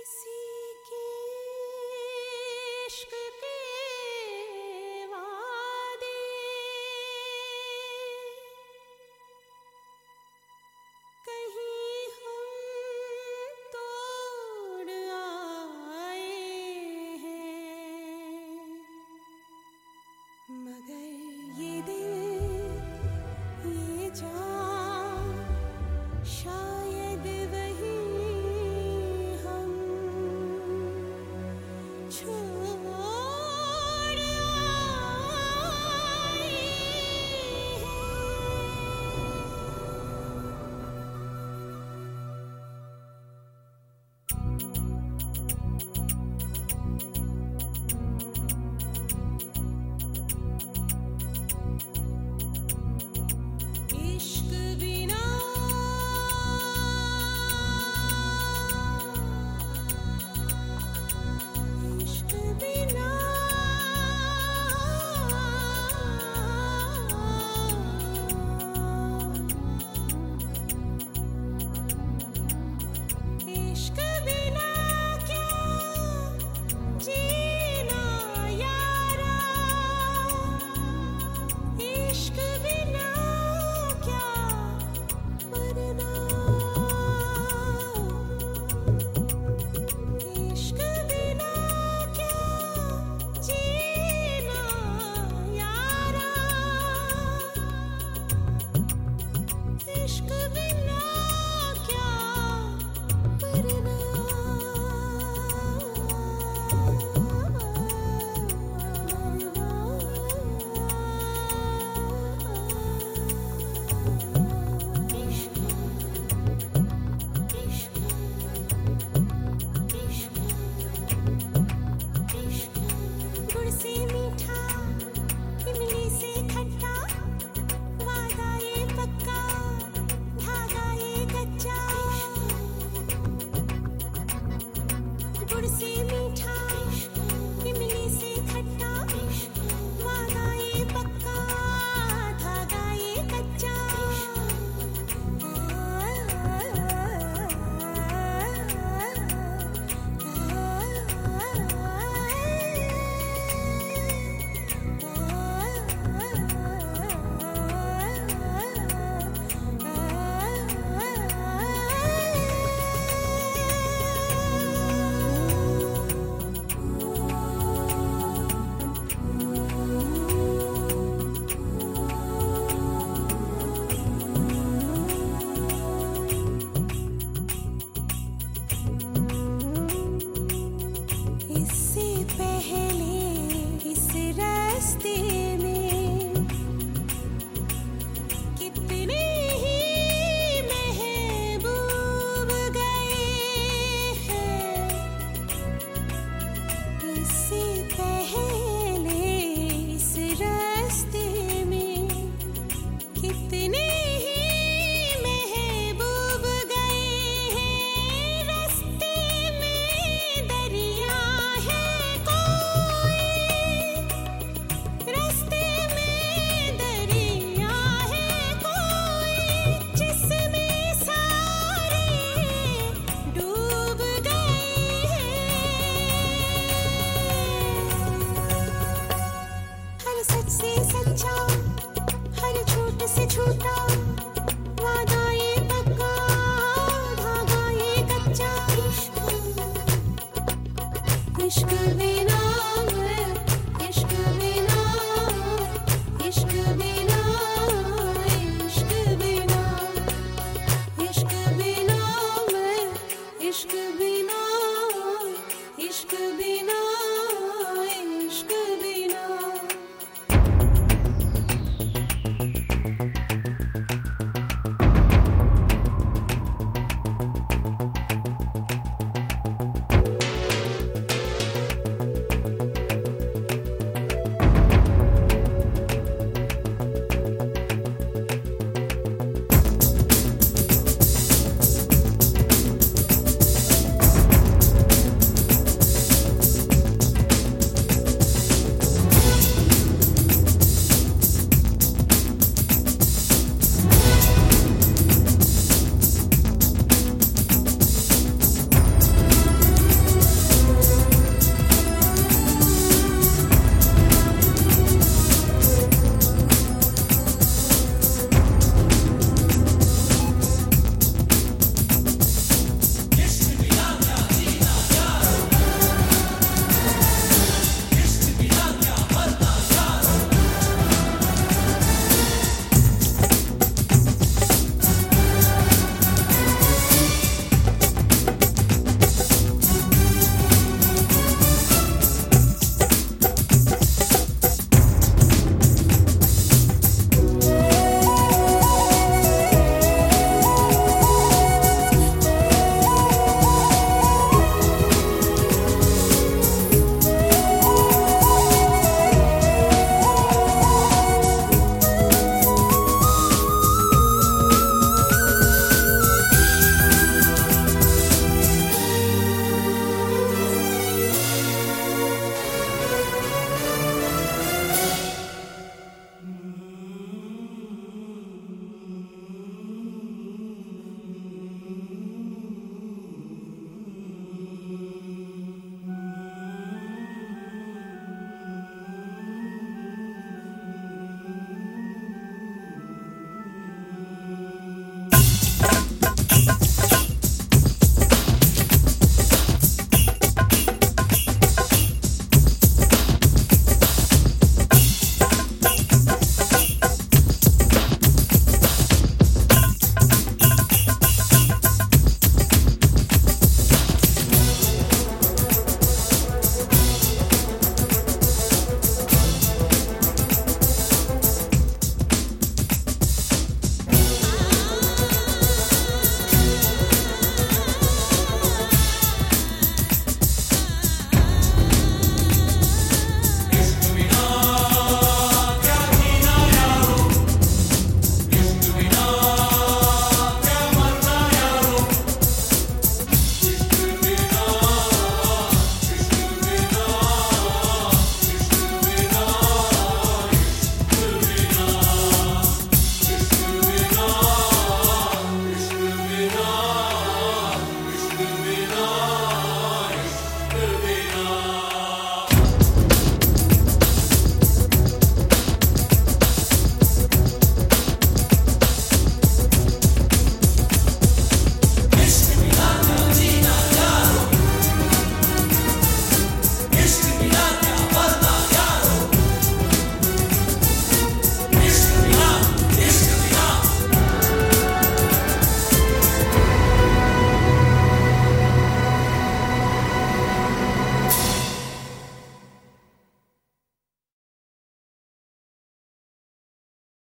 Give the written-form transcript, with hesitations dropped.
किसी के इश्क के वादे कहीं हम तोड़ आए हैं, मगर ये दिल ये जान शायद वही हम छोड़ आए हैं। इश्क बिना इश्क बिना इश्क बिना क्या जीना यारा, इश्क बिना क्या मरना, इश्क बिना क्या जीना यारा, इश्क बिना क्या मरना। गुड़ से मीठा इमली से खट्टा, वादा ये पक्का धागा ये कच्चा। गुड़ से मीठा इमली से खट्टा, वादा ये पक्का धागा ये कच्चा। इससे पहले इस रास्ते में कितने ही महबूब गए हैं, इससे पहले इस रास्ते में कितने